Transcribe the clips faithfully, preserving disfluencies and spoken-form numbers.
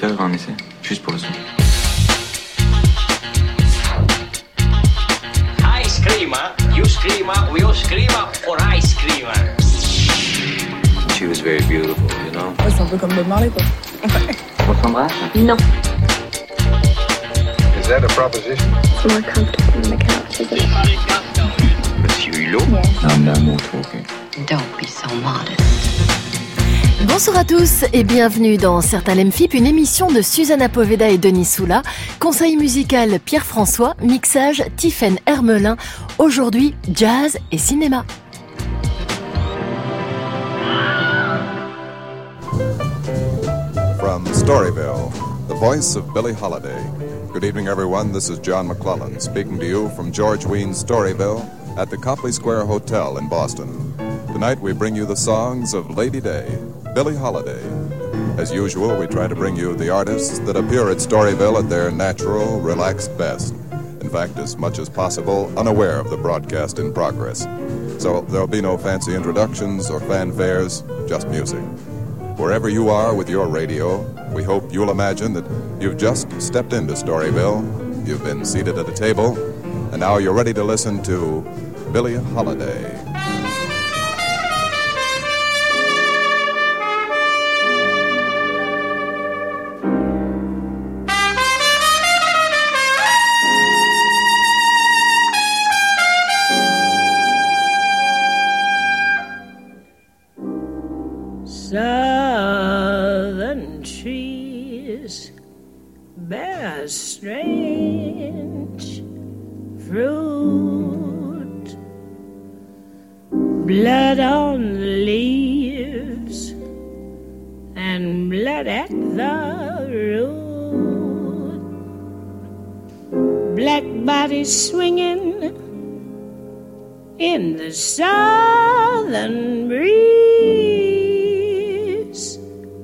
faire un essai, juste pour le son. Ice creamer, you screamer, we all screamer for ice creamer. She was very beautiful, you know. Ouais, c'est un peu comme Bob Marley, quoi. On s'embrasse? Non. Is that a proposition? It's more comfortable on the couch, isn't it? Monsieur Hulot? Yes. I'm no more talking. Don't be so modest. Bonsoir à tous et bienvenue dans Certains l'aiment F I P, une émission de Susanna Poveda et Denis Soula. Conseil musical Pierre-François, mixage Tiffaine Hermelin. Aujourd'hui, jazz et cinéma. From Storyville, the voice of Billie Holiday. Good evening, everyone. This is John McClellan speaking to you from George Wean's Storyville at the Copley Square Hotel in Boston. Tonight we bring you the songs of Lady Day, Billie Holiday. As usual, we try to bring you the artists that appear at Storyville at their natural, relaxed best. In fact, as much as possible, unaware of the broadcast in progress. So there'll be no fancy introductions or fanfares, just music. Wherever you are with your radio, we hope you'll imagine that you've just stepped into Storyville, you've been seated at a table, and now you're ready to listen to Billie Holiday. Southern trees bear strange fruit, blood on the leaves and blood at the root, black bodies swinging in the southern breeze,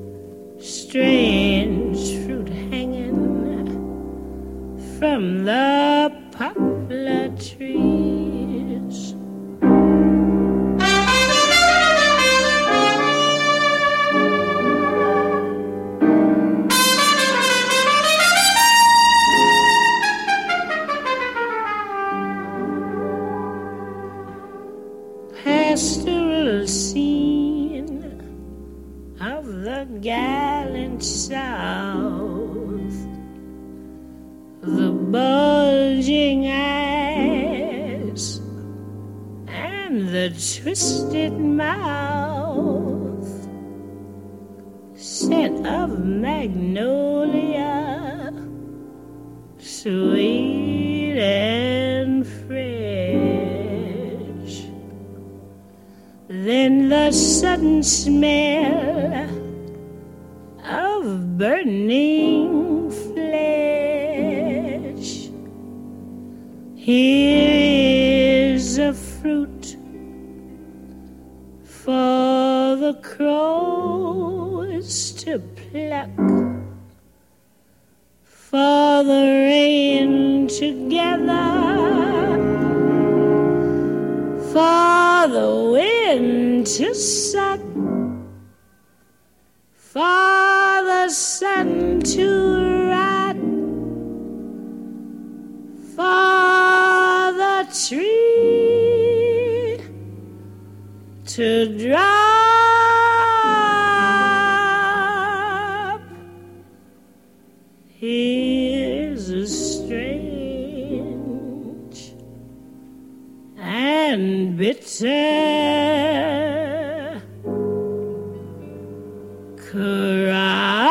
strange fruit hanging from the poplar trees. Pastoral scene of the gallant South, the bulging eyes and the twisted mouth, scent of magnolia, sweet and fresh. Then the sudden smell of burning flesh. Here is a fruit for the crows to pluck, for the rain to gather, for the wind to suck, for the sun to rot, for the tree to drop. Here's a strange and bitter cry.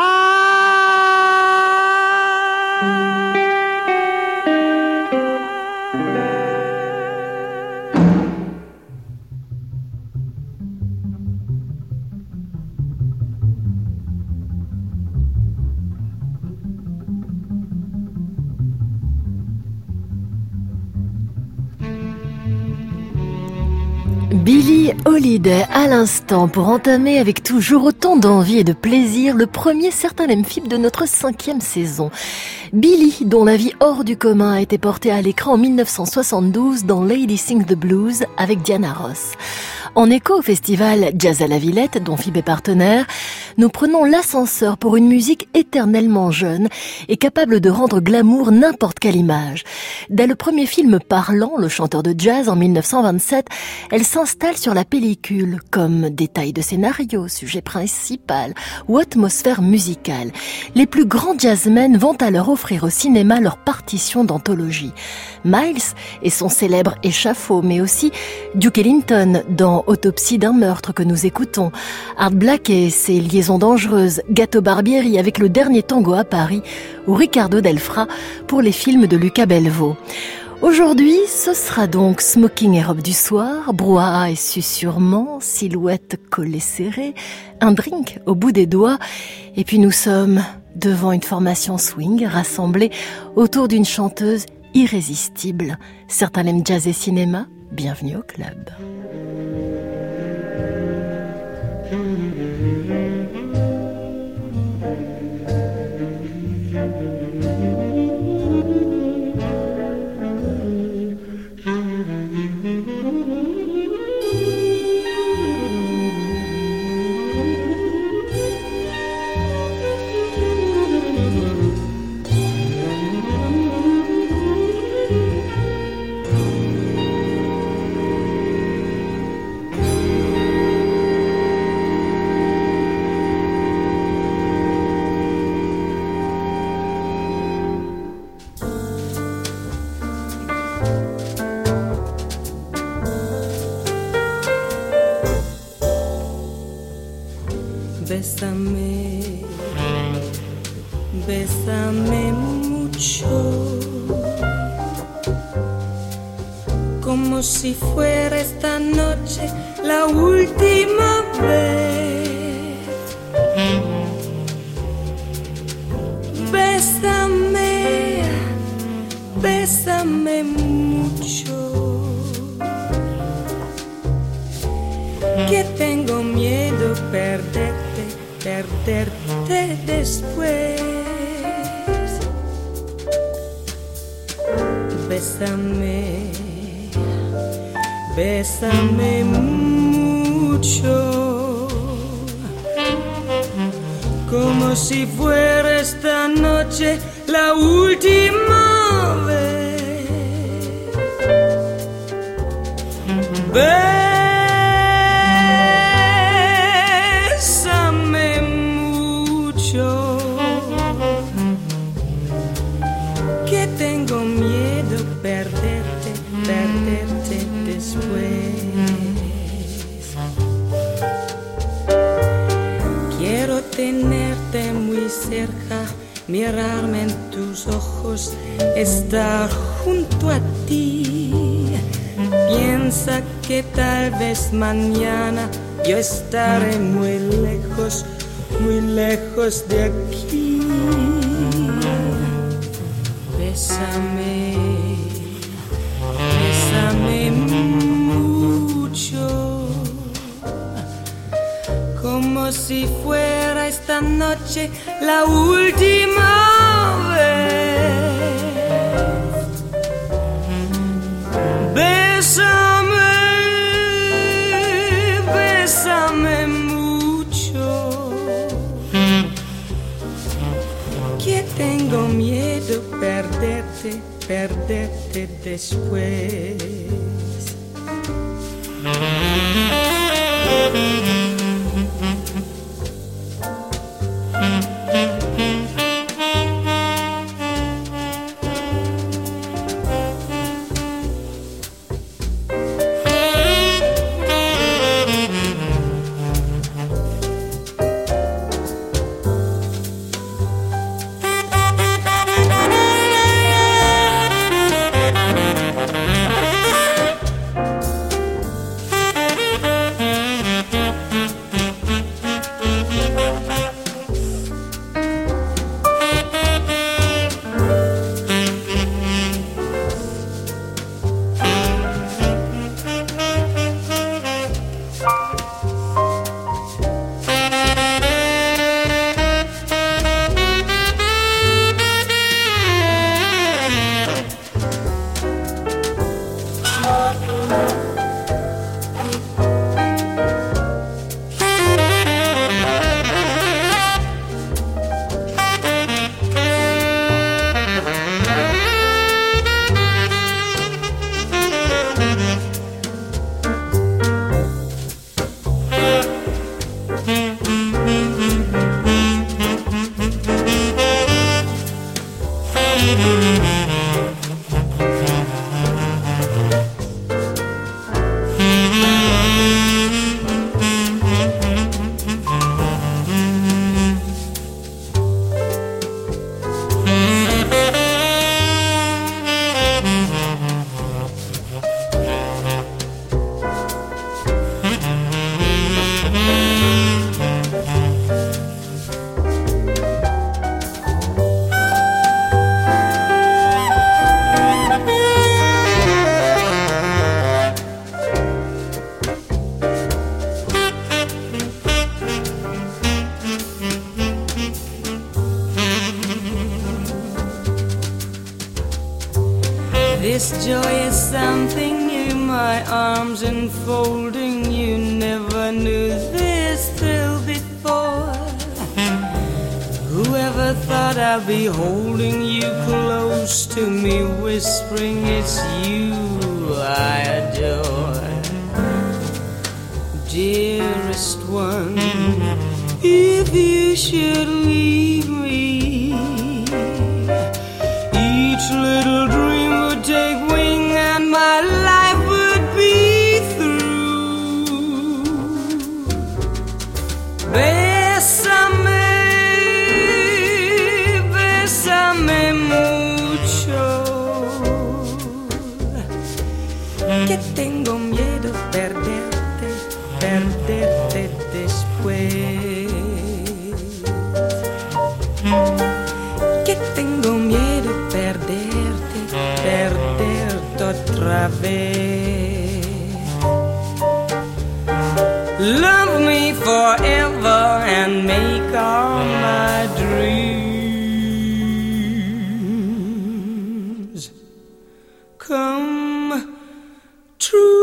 Billie Holiday à l'instant pour entamer avec toujours autant d'envie et de plaisir le premier Certains l'aiment F I P de notre cinquième saison. Billie, dont la vie hors du commun a été portée à l'écran en mille neuf cent soixante-douze dans Lady Sings the Blues avec Diana Ross. En écho au festival Jazz à la Villette, dont F I B est partenaire, nous prenons l'ascenseur pour une musique éternellement jeune et capable de rendre glamour n'importe quelle image. Dès le premier film parlant, Le chanteur de jazz, en mille neuf cent vingt-sept, elle s'installe sur la pellicule comme détail de scénario, sujet principal ou atmosphère musicale. Les plus grands jazzmen vont alors offrir au cinéma leur partition d'anthologie. Miles et son célèbre échafaud, mais aussi Duke Ellington dans Autopsie d'un meurtre que nous écoutons, Art Black et ses liaisons dangereuses, Gato Barbieri avec Le dernier tango à Paris ou Ricardo Del Fra pour les films de Luca Belvo. Aujourd'hui, ce sera donc smoking et robe du soir, brouhaha et susurrement, silhouette collée serrée, un drink au bout des doigts, et puis nous sommes devant une formation swing rassemblée autour d'une chanteuse irrésistible. Certains l'aiment jazz et cinéma, bienvenue au club. Bésame, bésame mucho, como si fuera esta noche la última vez. Bésame, bésame mucho, que tengo miedo perderte. Perderte después. Bésame, bésame mucho, como si fuera esta noche la última vez. Bésame que tengo miedo perderte, perderte después. Quiero tenerte muy cerca, mirarme en tus ojos, estar junto a ti. Piensa que tal vez mañana yo estaré muy lejos, muy lejos de aquí. Bésame, bésame mucho, como si fuera esta noche la última vez. Bésame, bésame mucho, que tengo miedo perderte, perderte después. This joy is something in my arms enfolding. You never knew this thrill before. Whoever thought I'd be holding you close to me, whispering it's you I adore. Dearest one, if you should leave me, each little dream would take wing and my life would be through. Bésame, bésame mucho, que tengo miedo perderte, perderte después. Que tengo miedo perderte, perderte otra vez. Love me forever and make all my dreams come true.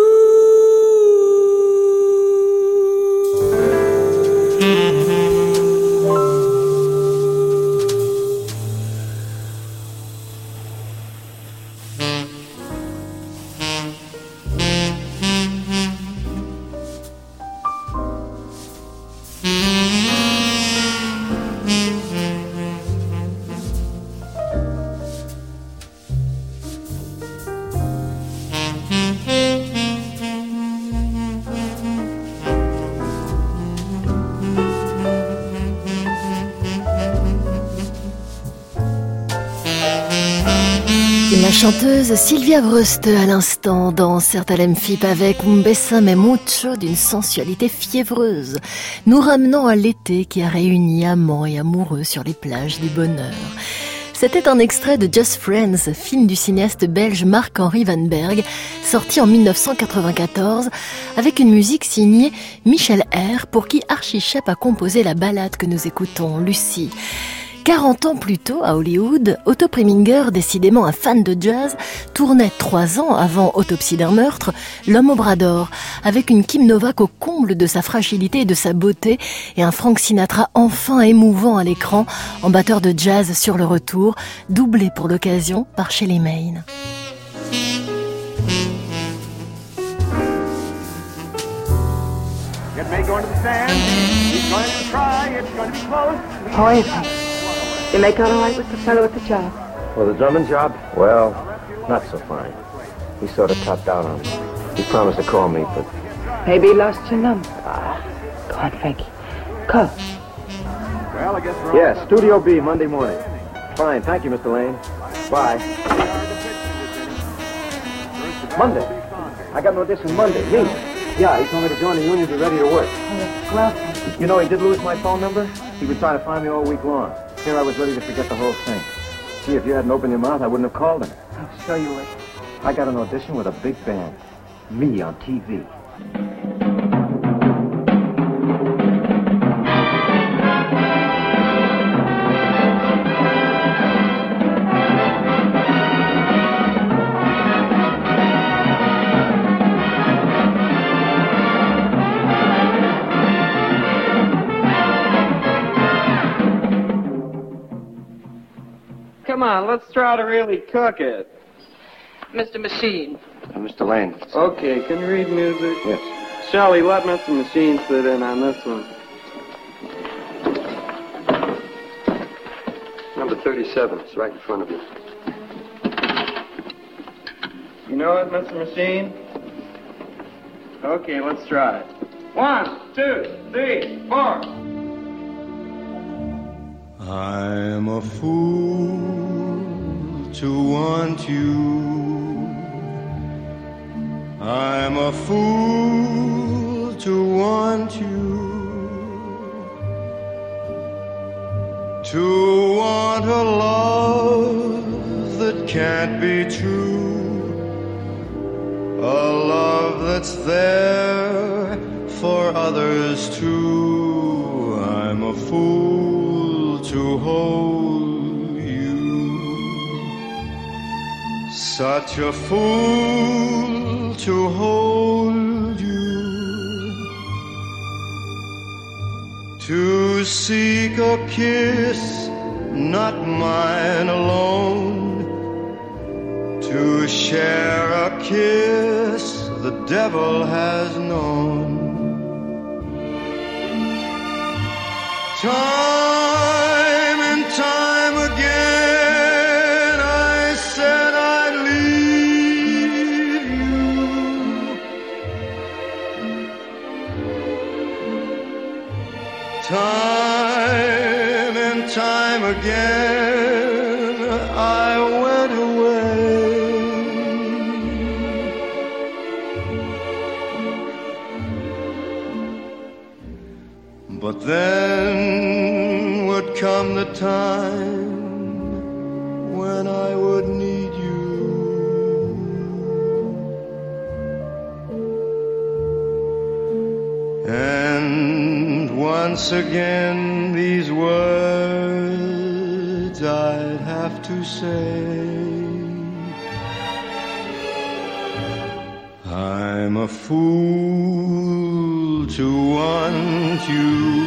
La chanteuse Sylvia Brust à l'instant dans Certains Fip avec Un Bésame Mucho d'une sensualité fiévreuse, nous ramenant à l'été qui a réuni amants et amoureux sur les plages du bonheur. C'était un extrait de Just Friends, film du cinéaste belge Marc-Henri Van Berg, sorti en dix-neuf cent quatre-vingt-quatorze, avec une musique signée Michel R, pour qui Archie Shepp a composé la ballade que nous écoutons, Lucie. quarante ans plus tôt, à Hollywood, Otto Preminger, décidément un fan de jazz, tournait trois ans avant Autopsie d'un meurtre, L'homme au bras d'or, avec une Kim Novak au comble de sa fragilité et de sa beauté, et un Frank Sinatra enfin émouvant à l'écran, en batteur de jazz sur le retour, doublé pour l'occasion par Shelley Mayne. Get May going to the stand. He's going to try. It's going to be close. How are you, Frank? You make out all right with the fellow at the job? Well, the drumming job? Well, not so fine. He sort of topped out on me. He promised to call me, but... Maybe he lost your number. Ah. Go on, Frankie. Call. Well, I guess we're Yeah, Studio B, Monday morning. Fine, thank you, Mister Lane. Bye. Monday. I got an audition Monday. Me. Yeah, he told me to join the union, be ready to work. Oh, well, Frankie. You know, he did lose my phone number. He was trying to find me all week long. Here I was ready to forget the whole thing. Gee, if you hadn't opened your mouth, I wouldn't have called him. I'm sure you would. I got an audition with a big band. Me on T V. Come on, let's try to really cook it. Mister Machine. Uh, Mister Lane. Okay, can you read music? Yes. Shelley, let Mister Machine sit in on this one. Number thirty-seven. It's right in front of you. You know it, Mister Machine? Okay, let's try it. One, two, three, four. I'm a fool to want you. I'm a fool to want you. To want a love that can't be true. A love that's there for others too. I'm a fool to hold you. such a fool to hold you, to seek a kiss, not mine alone, to share a kiss the devil has known. Time and time again I said I'd leave you, time and time again I went away, but then would come the time when I would need you, and once again these words I'd have to say. I'm a fool to want you,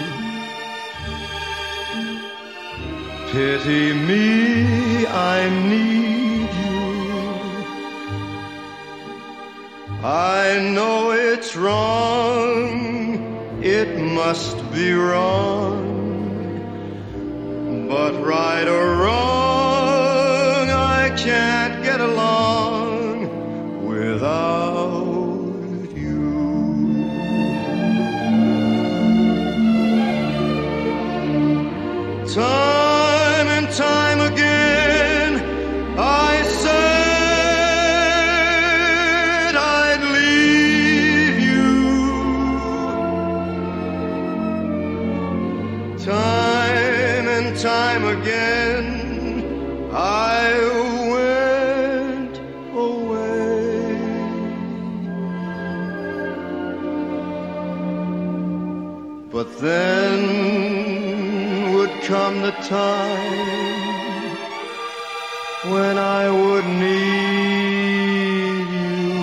pity me, I need you. I know it's wrong, it must be wrong, but right or wrong, I can't get along without you. Time and time again I said I'd leave you, time and time again I went away, but then would come the time when I would need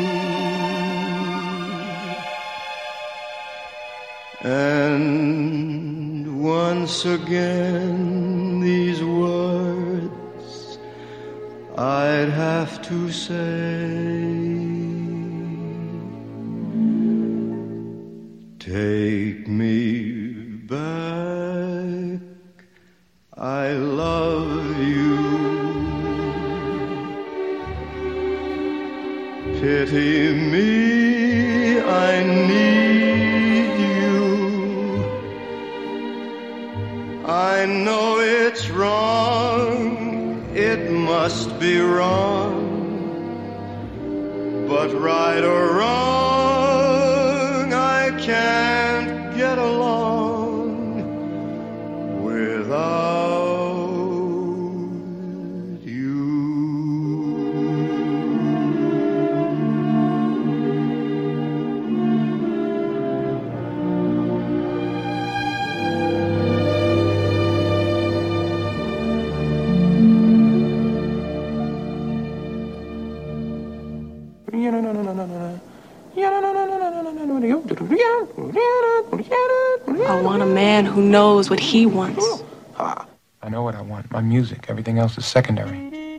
you, and once again these words I'd have to say. Take me back, I love you, pity me, I need you. I know it's wrong, it must be wrong, but right or wrong, I can't get along without I want a man who knows what he wants. Ah, I know what I want. My music. Everything else is secondary.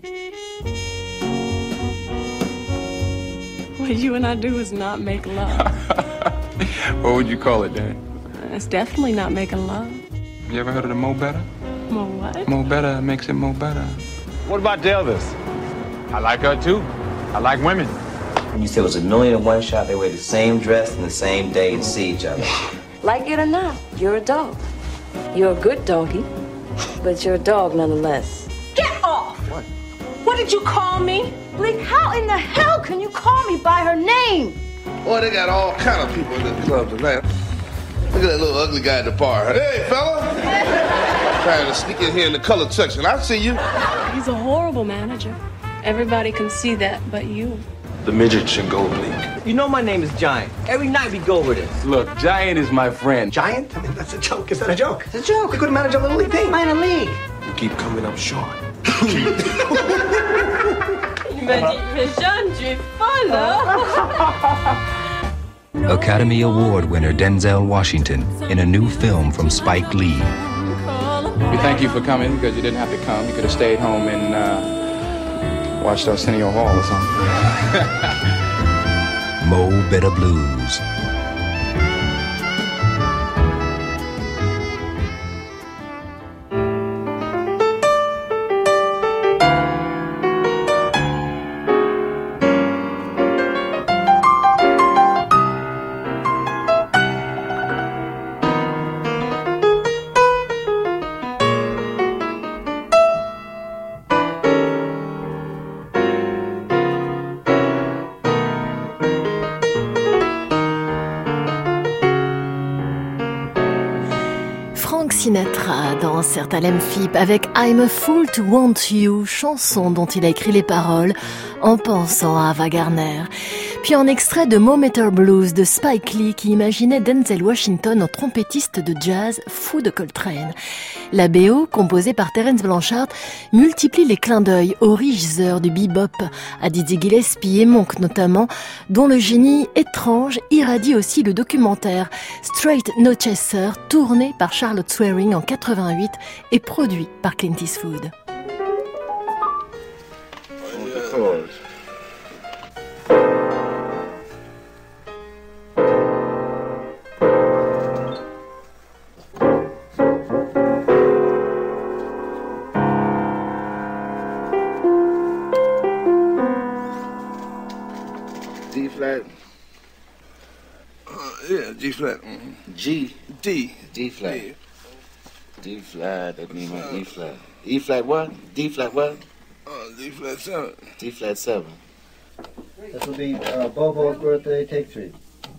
What you and I do is not make love. What would you call it, Dan? It's definitely not making love. You ever heard of the Mo Better? Mo what? Mo Better makes it Mo Better. What about the others? I like her too. I like women. When you said it was a million in one shot, they wear the same dress and the same day and see each other. Like it or not, you're a dog. You're a good doggy, but you're a dog nonetheless. Get off! What? What did you call me? Bleak, how in the hell can you call me by her name? Boy, they got all kind of people in the club tonight. Look at that little ugly guy at the bar. Hey, fella! Trying to sneak in here in the colored section. I see you. He's a horrible manager. Everybody can see that but you. The midget should go Bleak. You know my name is Giant. Every night we go over this. Look, Giant is my friend. Giant? I mean, that's a joke. Is that a joke? It's a joke. You couldn't manage a little league team. Minor league. You keep coming up short. You m'a dit, mais Jeanne, tu es folle, hein? Academy Award winner Denzel Washington in a new film from Spike Lee. We thank you for coming because you didn't have to come. You could have stayed home and uh, watched Arsenio Hall or something. Mo Better Blues. Sinatra dans Certain Lemphip avec I'm a Fool to Want You, chanson dont il a écrit les paroles en pensant à Ava Gardner. Puis un extrait de Mo Better Blues de Spike Lee qui imaginait Denzel Washington en trompettiste de jazz fou de Coltrane. La B O, composée par Terence Blanchard, multiplie les clins d'œil aux riches heures du bebop, à Dizzy Gillespie et Monk notamment, dont le génie étrange irradie aussi le documentaire Straight No Chaser, tourné par Charlotte Swearing en quatre-vingt-huit et produit par Clint Eastwood. D flat. Uh, yeah, G flat. Mm-hmm. G. D. D flat. D. D flat. That means uh, D flat. E flat what? D flat what? Uh, D flat seven. D flat seven. This will be uh, Bobo's birthday, take three.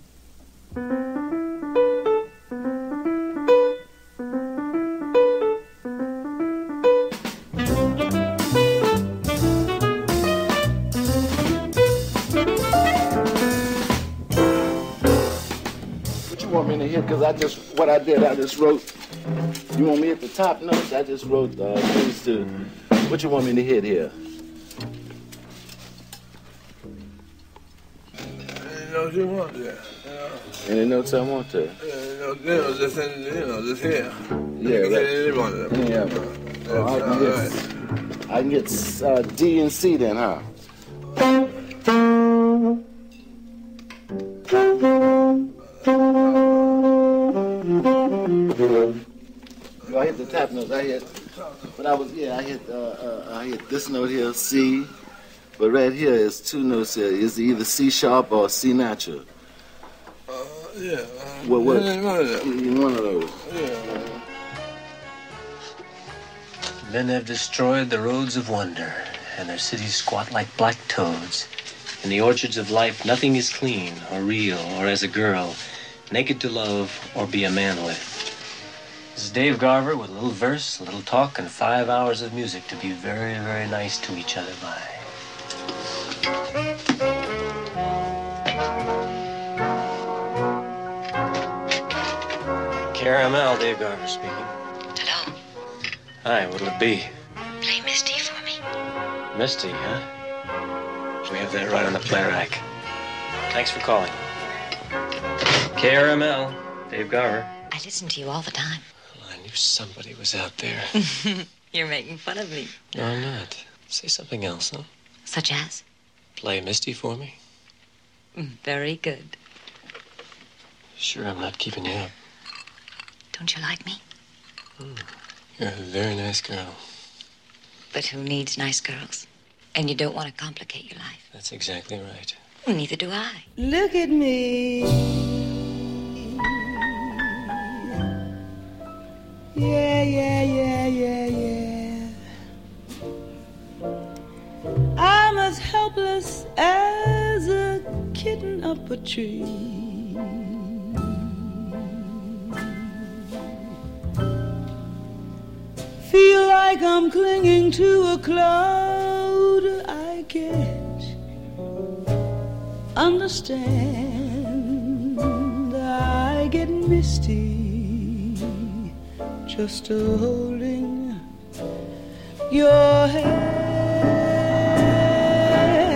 Want me to hit because I just what I did I just wrote. You want me at the top notes? I just wrote uh, things to. What you want me to hit here? Any notes you want there? You know? Any notes I want to? Yeah, you know, you know, just in, you know, just here. Yeah, you right. Any one of them. Yeah, That's oh, I can get. right. I can get uh, D and C then, huh? I hit the top notes. I hit, but I was yeah. I hit uh, uh, I hit this note here, C, but right here is two notes here. It's either C sharp or C natural. Uh, yeah. Uh, what? What? One of them. One of those. Yeah. Men have destroyed the roads of wonder, and their cities squat like black toads. In the orchards of life, nothing is clean or real or as a girl, naked to love or be a man with. This is Dave Garver with a little verse, a little talk, and five hours of music to be very, very nice to each other by. K R M L, Dave Garver speaking. Hello. Hi, what'll it be? Play Misty for me. Misty, huh? We have that right on the play rack. Thanks for calling. K R M L, Dave Garver. I listen to you all the time. Well, I knew somebody was out there. You're making fun of me. No, I'm not. Say something else, huh? Such as? Play Misty for me. Very good. Sure I'm not keeping you up. Don't you like me? Hmm. You're a very nice girl. But who needs nice girls? And you don't want to complicate your life. That's exactly right. Well, neither do I. Look at me. Yeah, yeah, yeah, yeah, yeah. I'm as helpless as a kitten up a tree. Feel like I'm clinging to a cloud I can't understand. I get misty just a holding your hand.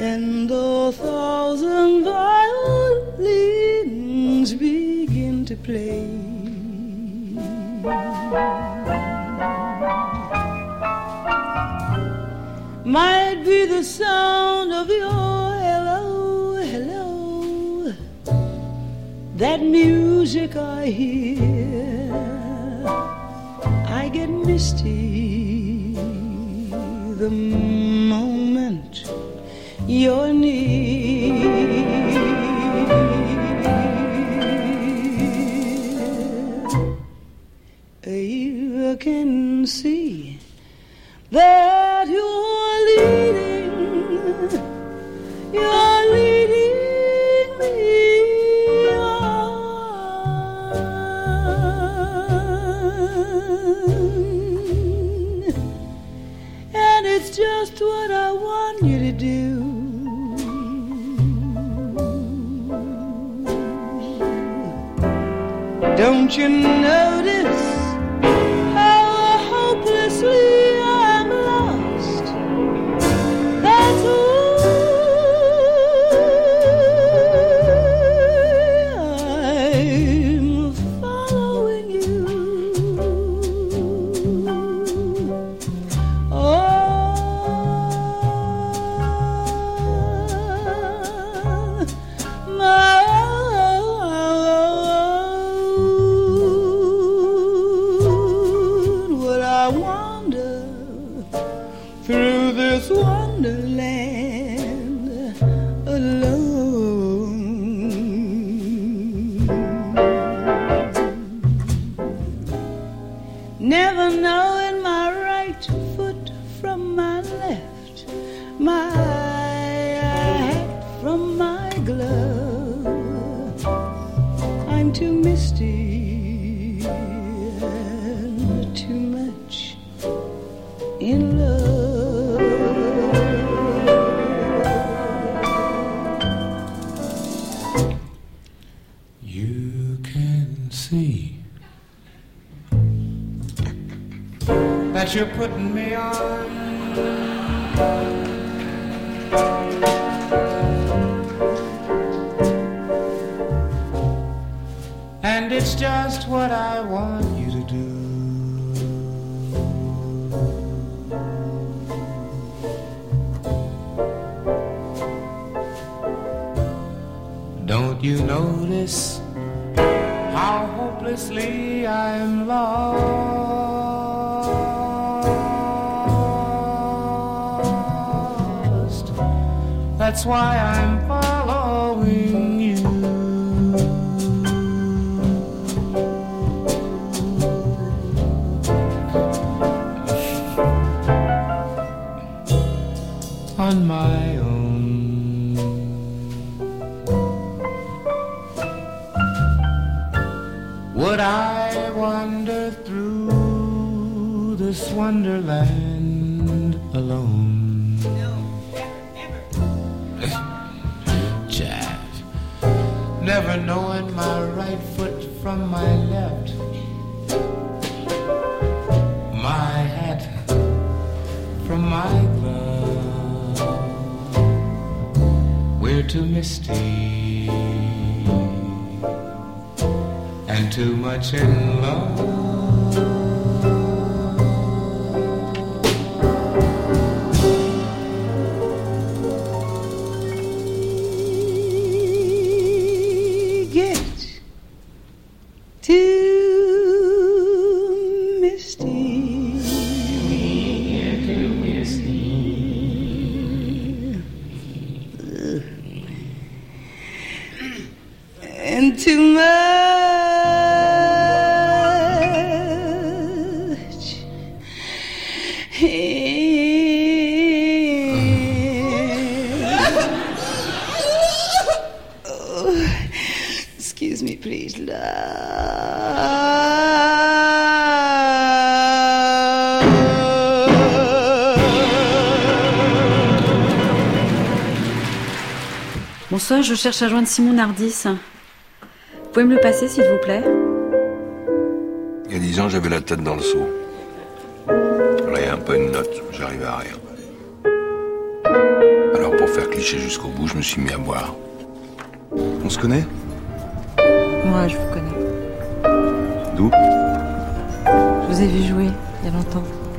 and the thousand violins begin to play. Might be the sound of your hello, hello, that music I hear. I get misty the moment you're near. You can see that you're leading, you're leading me on, and it's just what I want you to do. Don't you notice how hopelessly I'm lost? That's why I'm following you. Oh, my through this wonderland alone. Never knowing my right foot from my left, my hat from my glove. I'm too misty and too much in love. You can see that you're putting me on. And it's just what I want you to do. Don't you notice how hopelessly I'm lost? That's why I'm following you. On my own. Would I wander through this wonderland alone? No, never, never. Jive. Never knowing my right foot from my left. My hat from my glove. We're too misty and too much in love. Get too misty, Get too misty. and too much oh, excuse me, please, Bonsoir, je cherche à joindre Simon Nardis. Vous pouvez me le passer, s'il vous plaît? Il y a dix ans, j'avais la tête dans le seau. Rien, pas une note, j'arrivais à rien. Alors pour faire cliché jusqu'au bout, je me suis mis à boire. On se connaît? Moi, je vous connais. D'où? Je vous ai vu jouer, il y a longtemps.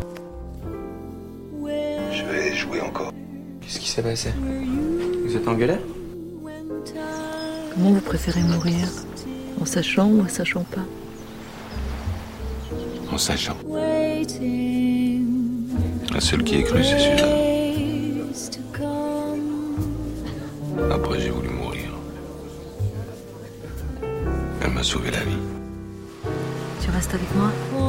Je vais jouer encore. Qu'est-ce qui s'est passé? Vous êtes engueulé? Comment vous préférez mourir? En sachant ou en sachant pas? En sachant. La seule qui ait cru, c'est Suzanne. Après, j'ai voulu mourir. Elle m'a sauvé la vie. Tu restes avec moi?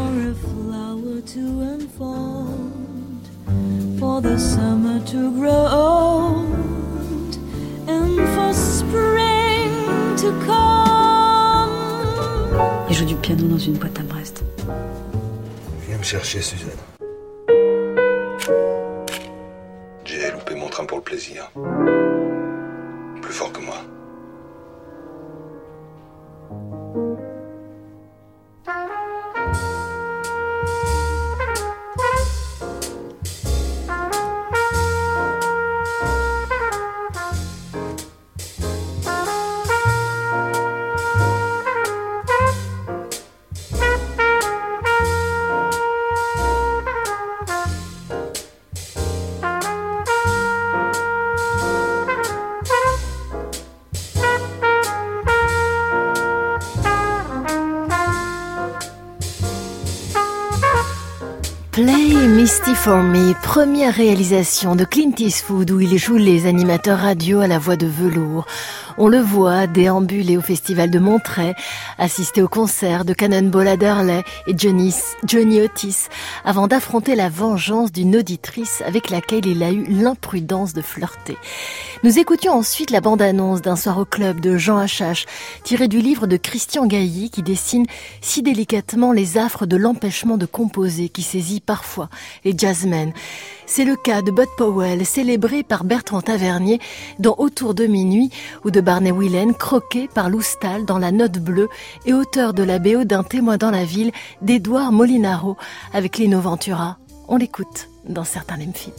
For the summer to grow old and for spring to come. Il joue du piano dans une boîte à Brest. Viens me chercher, Suzanne. J'ai loupé mon train pour le plaisir. Plus fort que moi. Play Misty for Me, première réalisation de Clint Eastwood où il joue les animateurs radio à la voix de velours. On le voit déambuler au festival de Monterey, assister au concert de Cannonball Adderley et Johnny, Johnny Otis, avant d'affronter la vengeance d'une auditrice avec laquelle il a eu l'imprudence de flirter. Nous écoutions ensuite la bande-annonce d'un soir au club de Jean Hachache, tirée du livre de Christian Gailly qui dessine si délicatement les affres de l'empêchement de composer qui saisit parfois les jazzmen. C'est le cas de Bud Powell, célébré par Bertrand Tavernier dans Autour de minuit, ou de Barney Whelan, croqué par Lou Stahl dans La Note bleue et auteur de la B O d'Un témoin dans la ville d'Edouard Molinaro avec Lino Ventura. On l'écoute dans Certains l'aiment fit.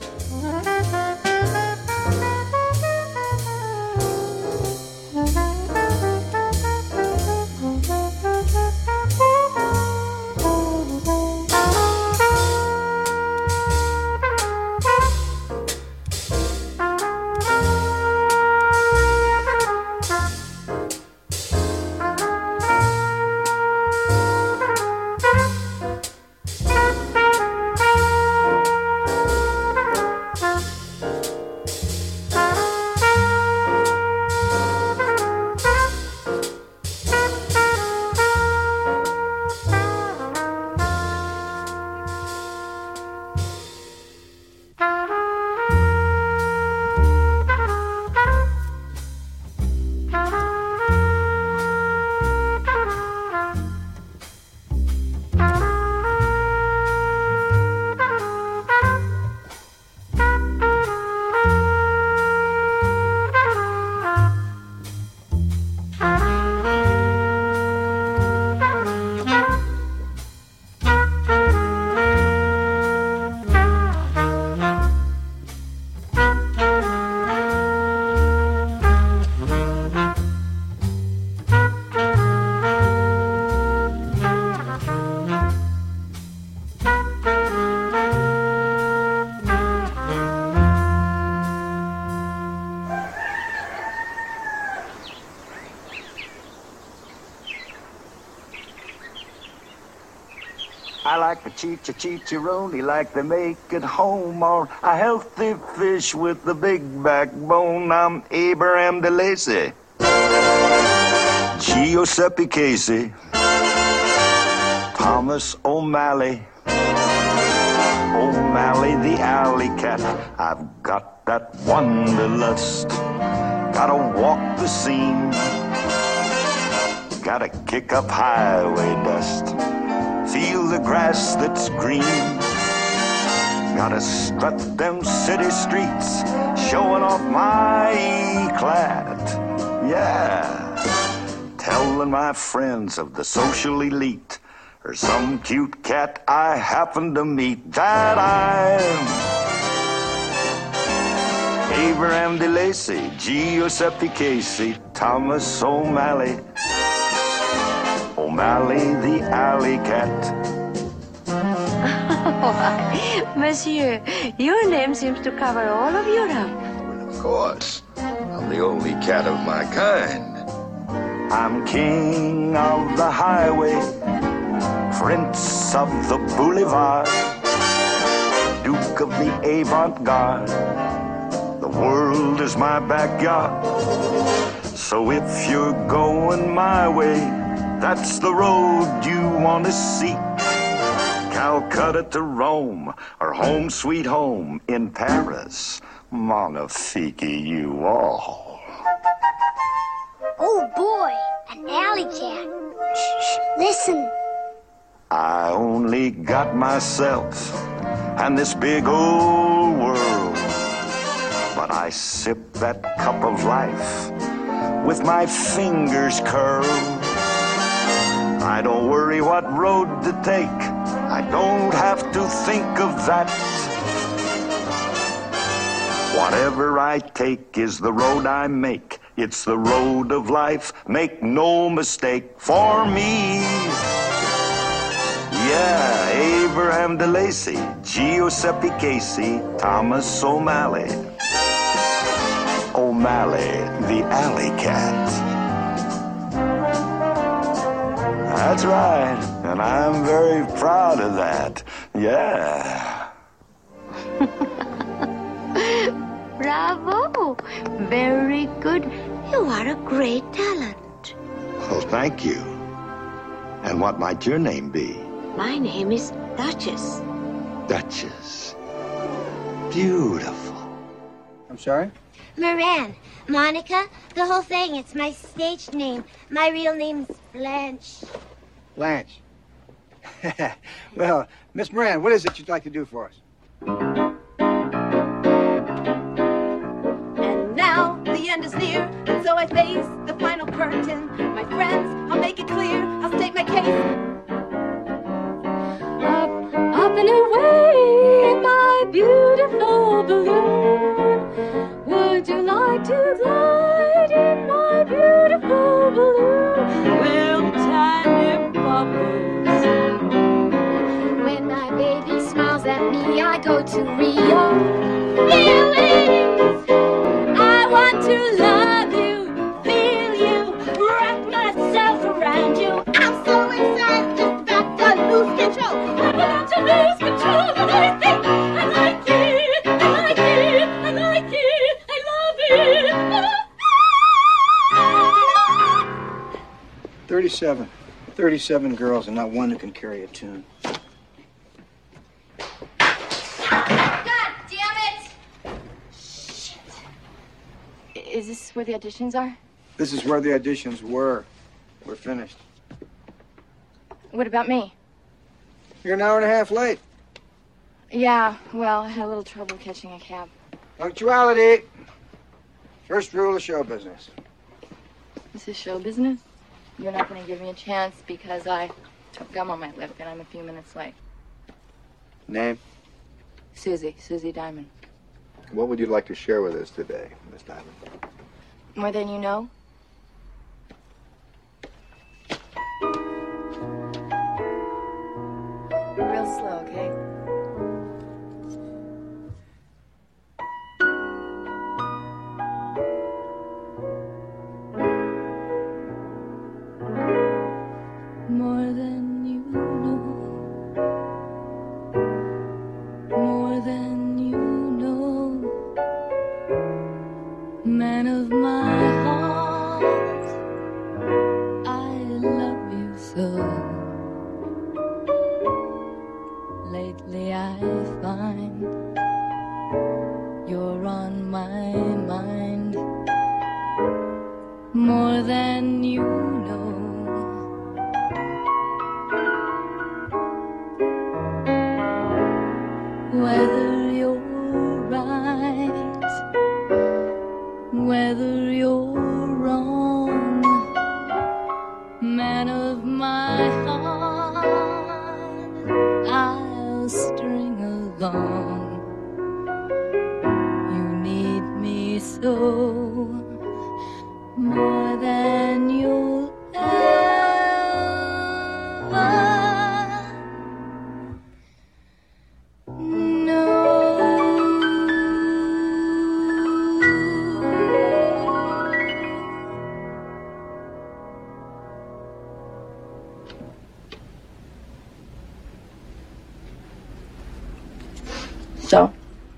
I like the chicharoni like they make at home, or a healthy fish with a big backbone. I'm Abraham DeLacy, Giuseppe Casey, Thomas O'Malley, O'Malley the alley cat. I've got that wanderlust, gotta walk the scene, gotta kick up highway dust, feel the grass that's green, gotta strut them city streets, showing off my E-clad. Yeah, telling my friends of the social elite, or some cute cat I happen to meet, that I'm Abraham DeLacy, Giuseppe Casey, Thomas O'Malley, O'Malley the alley cat. Oh, Monsieur, your name seems to cover all of Europe. Of course. I'm the only cat of my kind. I'm king of the highway, prince of the boulevard, duke of the avant-garde. The world is my backyard. So if you're going my way, that's the road you want to seek. Calcutta to Rome, or home sweet home in Paris. Magnifique you all. Oh boy, an alley cat. Shh, listen. I only got myself and this big old world, but I sip that cup of life with my fingers curled. I don't worry what road to take. I don't have to think of that. Whatever I take is the road I make. It's the road of life, make no mistake, for me. Yeah, Abraham DeLacy, Giuseppe Casey, Thomas O'Malley. O'Malley, the alley cat. That's right, and I'm very proud of that. Yeah. Bravo! Very good. You are a great talent. Well, thank you. And what might your name be? My name is Duchess. Duchess. Beautiful. I'm sorry? Moran. Monica. The whole thing. It's my stage name. My real name's Blanche. Blanche. Well, Miss Moran, what is it you'd like to do for us? Now the end is near, and so I face the final curtain. My friends, I'll make it clear, I'll state my case. Up, up and away in my beautiful balloon. Would you like to glide in my beautiful balloon? Little tiny bubbles. When my baby smiles at me, I go to Rio. Feelings. I want to love you, feel you, wrap myself around you. I'm so excited, just about to lose control. I'm about to lose control, and I think I like it, I like it, I like it, I love it. Thirty-seven. Thirty-seven girls and not one who can carry a tune. Is this where the auditions are? This is where the auditions were. We're finished. What about me? You're an hour and a half late. Yeah, well, I had a little trouble catching a cab. Punctuality. First rule of show business. This is show business? You're not going to give me a chance because I took gum on my lip and I'm a few minutes late. Name? Susie. Susie Diamond. What would you like to share with us today, Miss Diamond? More than you know? Real slow, okay? More than you know. More than you know. Man of my heart, I love you so. Lately I find you're on my mind. More than you know. Whether you're right, whether you're wrong, man of my heart, I'll string along. You need me so, more than you'll ever know. So?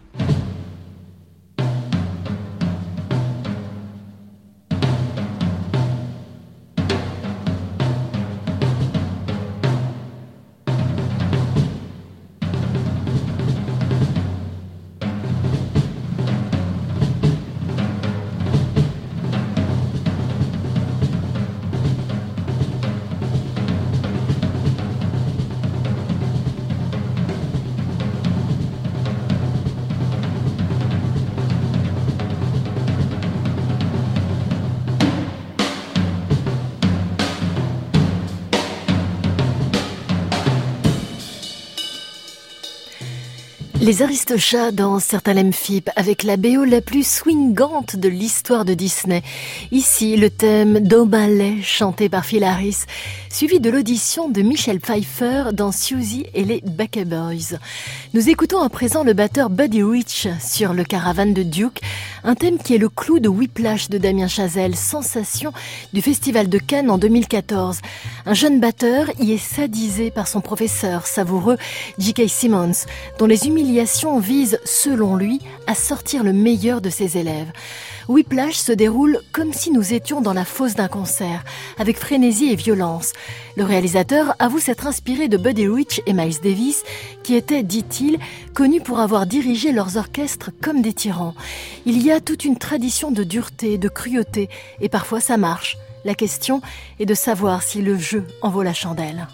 Les Aristochats dans Certains l'aiment Phip avec la B O la plus swingante de l'histoire de Disney. Ici, le thème d'O'Malley chanté par Phil Harris, suivi de l'audition de Michelle Pfeiffer dans Susie et les Baker Boys. Nous écoutons à présent le batteur Buddy Rich sur le Caravan de Duke, un thème qui est le clou de Whiplash de Damien Chazelle, sensation du Festival de Cannes en deux mille quatorze. Un jeune batteur y est sadisé par son professeur savoureux J K. Simmons, dont les humiliations visent, selon lui, à sortir le meilleur de ses élèves. Whiplash se déroule comme si nous étions dans la fosse d'un concert, avec frénésie et violence. Le réalisateur avoue s'être inspiré de Buddy Rich et Miles Davis, qui étaient, dit-il, connus pour avoir dirigé leurs orchestres comme des tyrans. Il y a toute une tradition de dureté, de cruauté, et parfois ça marche. La question est de savoir si le jeu en vaut la chandelle.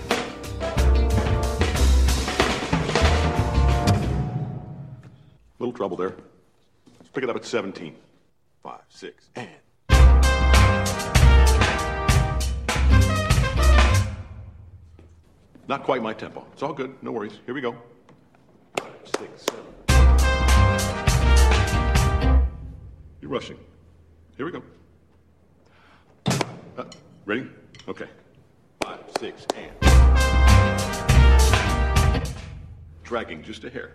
Little trouble there. Let's pick it up at seventeen. Five, six, and... Not quite my tempo. It's all good. No worries. Here we go. Five, six, seven. You're rushing. Here we go. Uh, ready? Okay. Five, six, and... Dragging just a hair.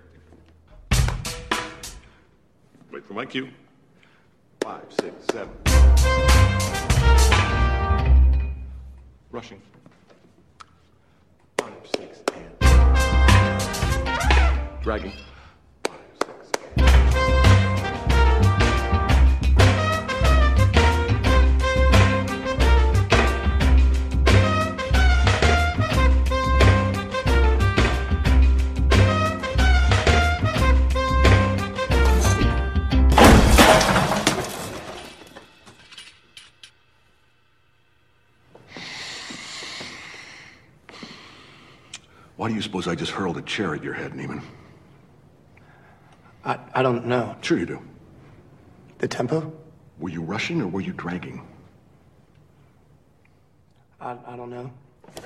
Wait for my cue. Five, six, seven. Rushing. Five, six, and. Dragging. Why do you suppose I just hurled a chair at your head, Neiman? I, I don't know. Sure you do. The tempo? Were you rushing or were you dragging? I, I don't know.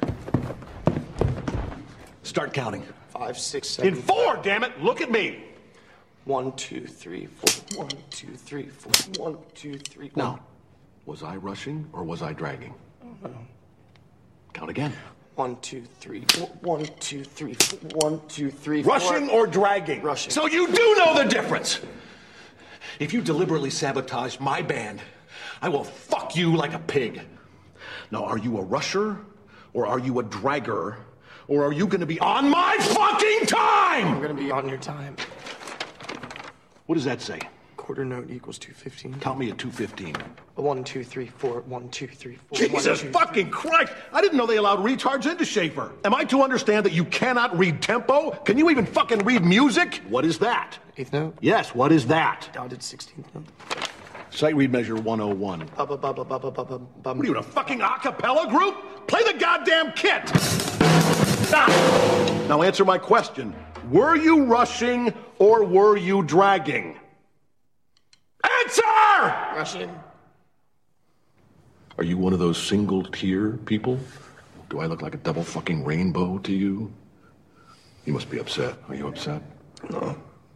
Start counting. Five, six, seven. In four, damn it! Look at me! One, two, three, four. One, two, three, four. One, two, three. One. Now, was I rushing or was I dragging? Oh, no. Count again. One, two, three, four. One, two, three, four. One, two, three, four. Rushing or dragging? Rushing. So you do know the difference! If you deliberately sabotage my band, I will fuck you like a pig. Now, are you a rusher or are you a dragger? Or are you gonna be on my fucking time? I'm gonna be on your time. What does that say? Quarter note equals two fifteen. Count me at two fifteen. One, two, three, four. One, two, three, four. Jesus one, two, fucking three. Christ! I didn't know they allowed retards into Schaefer. Am I to understand that you cannot read tempo? Can you even fucking read music? What is that? Eighth note? Yes, what is that? Dotted sixteenth note. Sight read measure one oh one. Bubba, bubba, bubba, bubba, bubba. What are you, in a fucking a cappella group? Play the goddamn kit! Stop! Now answer my question. Were you rushing or were you dragging? Answer! Rushing. Are you one of those single tier people? Do I look like a double fucking rainbow to you? You must be upset. Are you upset? No.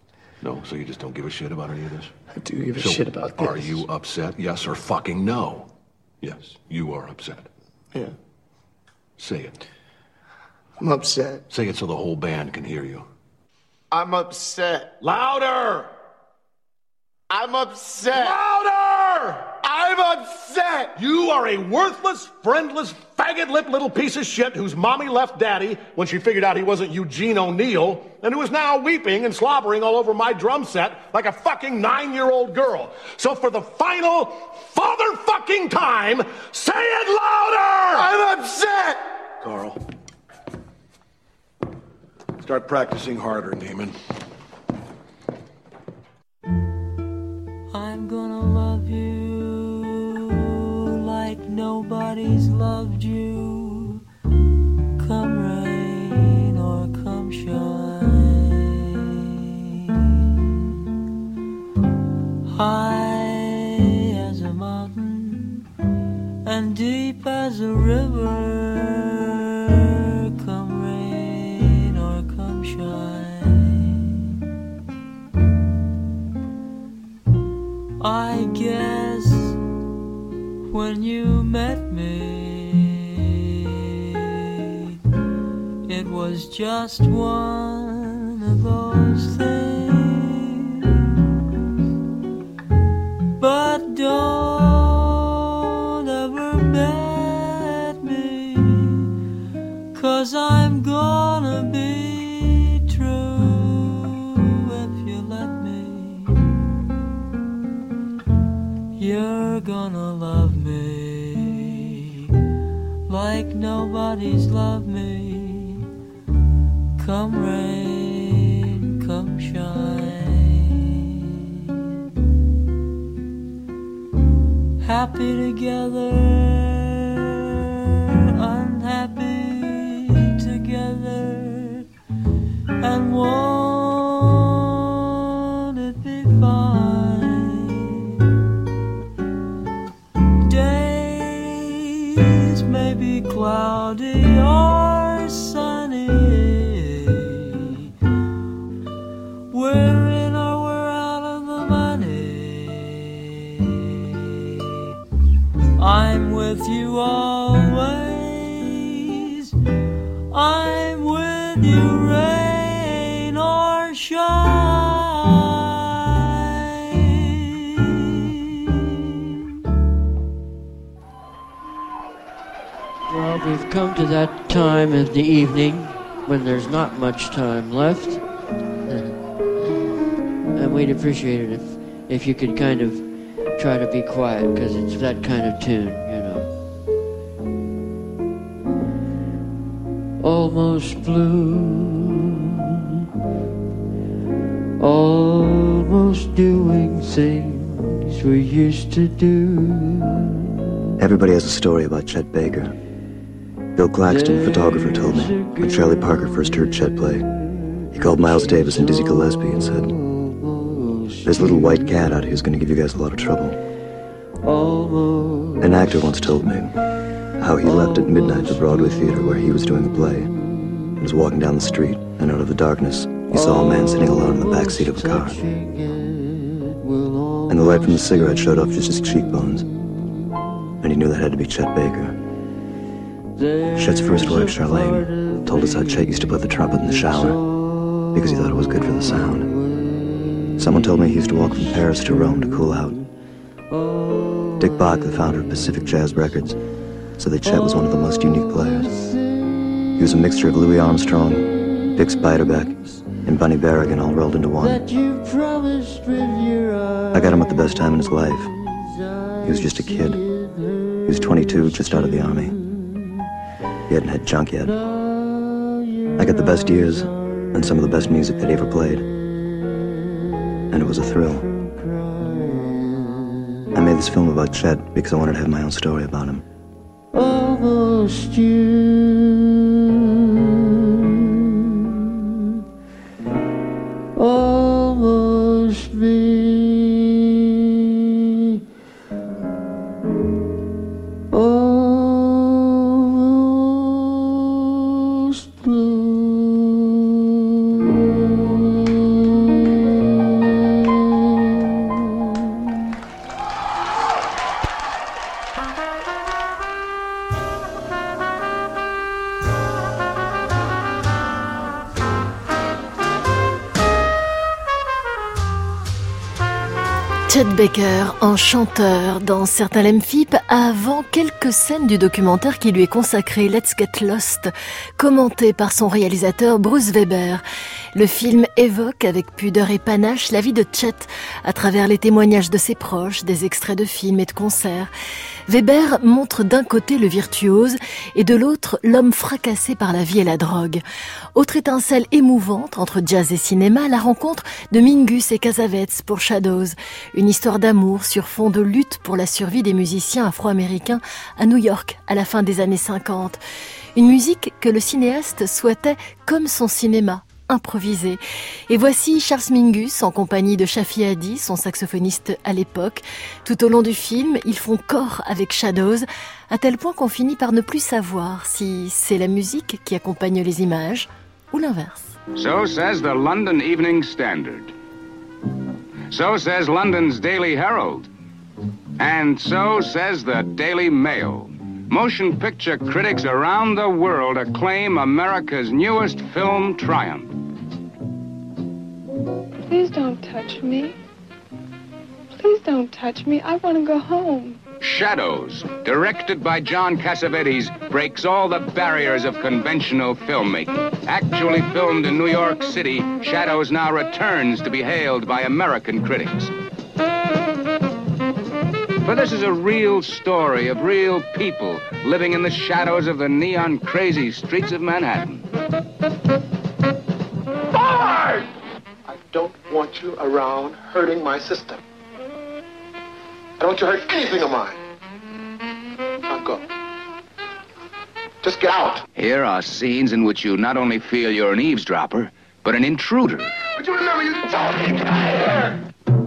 No, so you just don't give a shit about any of this? I do give a so shit about this. Are you upset? Yes or fucking no? Yes, you are upset. Yeah. Say it. I'm upset. Say it so the whole band can hear you. I'm upset. Louder! I'm upset. Louder! I'm upset! You are a worthless, friendless, faggot-lipped little piece of shit whose mommy left daddy when she figured out he wasn't Eugene O'Neill, and who is now weeping and slobbering all over my drum set like a fucking nine-year-old girl. So for the final father-fucking time, say it louder! I'm upset! Carl. Start practicing harder, Neiman. I'm gonna love you like nobody's loved you. Come rain or come shine. High as a mountain and deep as a river. Come rain or come shine. I guess when you met me, it was just one of those things. But don't ever bet me, 'cause I'm gonna be true if you let me. You're gonna love me like nobody's loved me. Come rain, come shine. Happy together, unhappy together, and won't it be fine? Days may be cloudy or sunny. We're in or we're out of the money. I'm with you always. I'm with you, rain or shine. Well, we've come to that time of the evening when there's not much time left. And we'd appreciate it if, if you could kind of try to be quiet, because it's that kind of tune, you know. Almost blue, almost doing things we used to do. Everybody has a story about Chet Baker. Bill Claxton, photographer, told me when Charlie Parker first heard Chet play, he called Miles Davis and Dizzy Gillespie and said, "There's a little white cat out here who's going to give you guys a lot of trouble." An actor once told me how he left at midnight the Broadway theater where he was doing the play and was walking down the street, and out of the darkness he saw a man sitting alone in the back seat of a car. And the light from the cigarette showed off just his cheekbones, and he knew that had to be Chet Baker. Chet's first wife, Charlene, told us how Chet used to play the trumpet in the shower because he thought it was good for the sound. Someone told me he used to walk from Paris to Rome to cool out. Dick Bach, the founder of Pacific Jazz Records, said that Chet was one of the most unique players. He was a mixture of Louis Armstrong, Dick Spiderbeck, and Bunny Berrigan all rolled into one. I got him at the best time in his life. He was just a kid. He was twenty-two, just out of the army. He hadn't had junk yet. I got the best years and some of the best music that he ever played. And it was a thrill. I made this film about Chet because I wanted to have my own story about him. Almost you, almost me, almost blue. Chet Baker en chanteur dans certains Lemphip avant quelques scènes du documentaire qui lui est consacré, Let's Get Lost, commenté par son réalisateur Bruce Weber. Le film évoque avec pudeur et panache la vie de Chet à travers les témoignages de ses proches, des extraits de films et de concerts. Weber montre d'un côté le virtuose et de l'autre l'homme fracassé par la vie et la drogue. Autre étincelle émouvante entre jazz et cinéma, la rencontre de Mingus et Cassavetes pour Shadows, une histoire d'amour sur fond de lutte pour la survie des musiciens afro-américains à New York à la fin des années cinquante. Une musique que le cinéaste souhaitait comme son cinéma, improvisé. Et voici Charles Mingus en compagnie de Shafi Hadi, son saxophoniste à l'époque. Tout au long du film, ils font corps avec Shadows, à tel point qu'on finit par ne plus savoir si c'est la musique qui accompagne les images ou l'inverse. So says the London Evening Standard. So says London's Daily Herald. And so says the Daily Mail. Motion picture critics around the world acclaim America's newest film triumph. Please don't touch me. Please don't touch me. I want to go home. Shadows, directed by John Cassavetes, breaks all the barriers of conventional filmmaking. Actually filmed in New York City, Shadows now returns to be hailed by American critics. For this is a real story of real people living in the shadows of the neon-crazy streets of Manhattan. Forward! I don't want you around hurting my sister. I don't want you to hurt anything of mine. Now go. Just get out. Here are scenes in which you not only feel you're an eavesdropper, but an intruder. But you remember you told me to get out of here!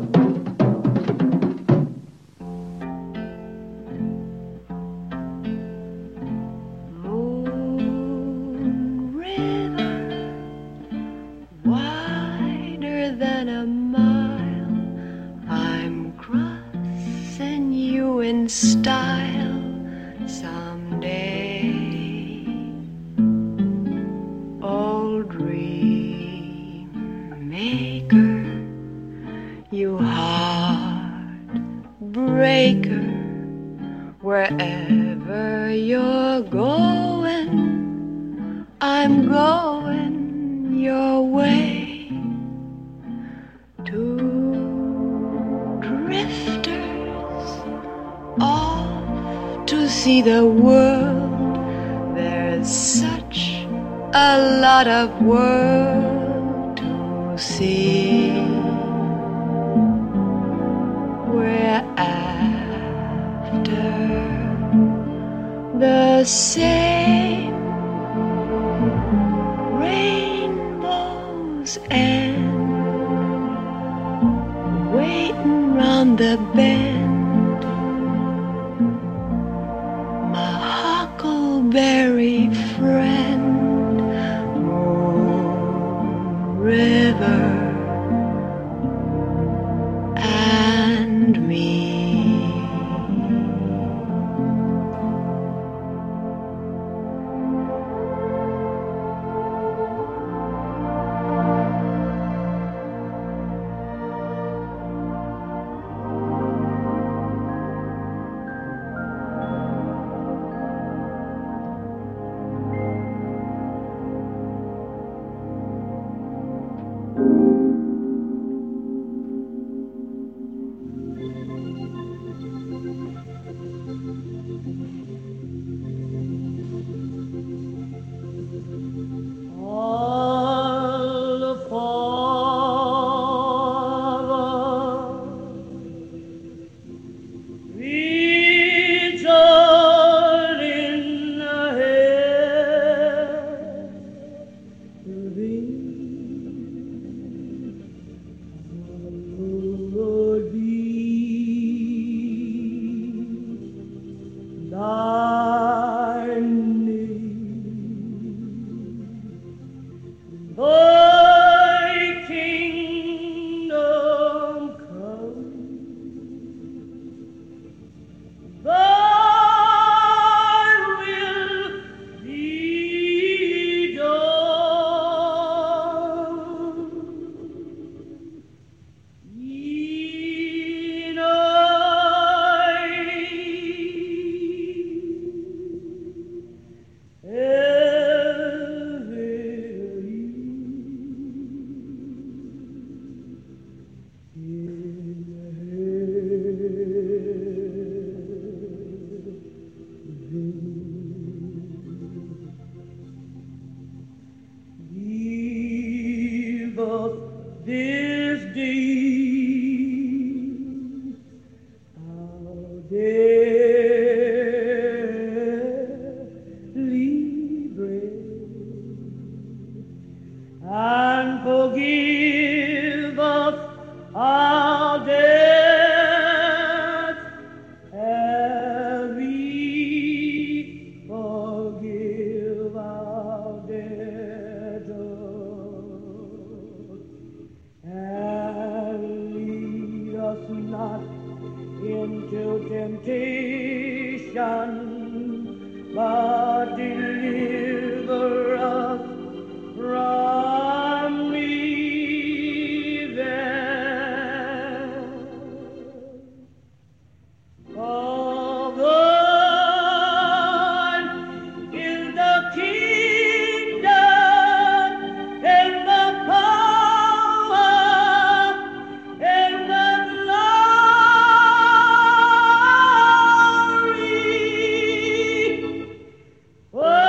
In style someday. Old dream maker, you heartbreaker, wherever you're going, I'm going your way. Two drifters off to see the world. There's such a lot of world to see. We're after the same rainbows and waiting round the bend. Huckleberry friend, Moon River and me. not into temptation, but deliver us from evil. For thine is the kingdom and the power and the glory.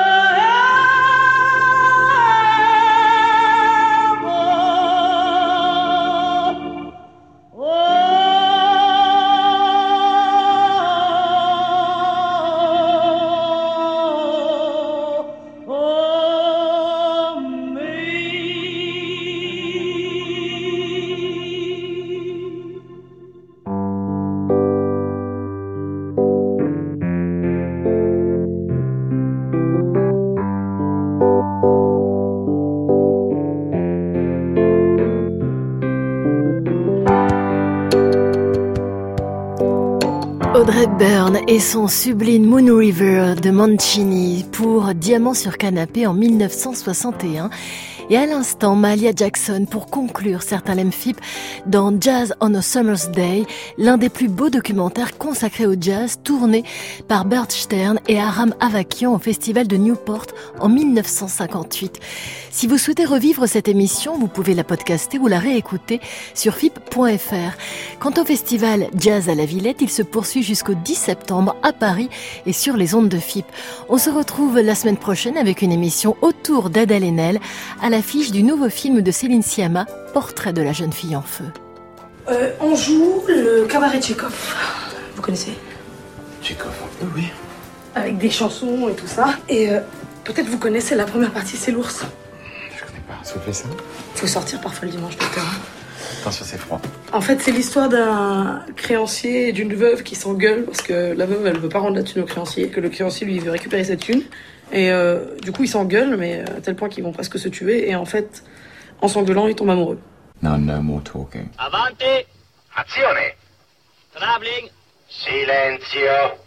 Audrey Hepburn et son sublime Moon River de Mancini pour Diamant sur canapé en mille neuf cent soixante et un. Et à l'instant, Mahalia Jackson pour conclure certains L M F I P dans Jazz on a Summer's Day, l'un des plus beaux documentaires consacrés au jazz tourné par Bert Stern et Aram Avakian au festival de Newport en mille neuf cent cinquante-huit. Si vous souhaitez revivre cette émission, vous pouvez la podcaster ou la réécouter sur F I P point F R. Quant au festival Jazz à la Villette, il se poursuit jusqu'au dix septembre à Paris et sur les ondes de F I P. On se retrouve la semaine prochaine avec une émission autour d'Adèle Haenel à l'affiche du nouveau film de Céline Sciamma, Portrait de la jeune fille en feu. Euh, on joue le cabaret Tchekhov. Vous connaissez? Tchekhov, oui. Avec des chansons et tout ça. Et euh, peut-être vous connaissez la première partie, c'est l'ours. Je connais pas. Est-ce que vous faites ça? Faut sortir parfois le dimanche matin. Attention, c'est froid. En fait, c'est l'histoire d'un créancier et d'une veuve qui s'engueulent parce que la veuve, elle veut pas rendre la thune au créancier, que le créancier, lui, veut récupérer cette thune. Et euh, du coup, ils s'engueulent, mais à tel point qu'ils vont presque se tuer. Et en fait, en s'engueulant, ils tombent amoureux. Now, no more talking. Avanti! Azione! Traveling! Silenzio!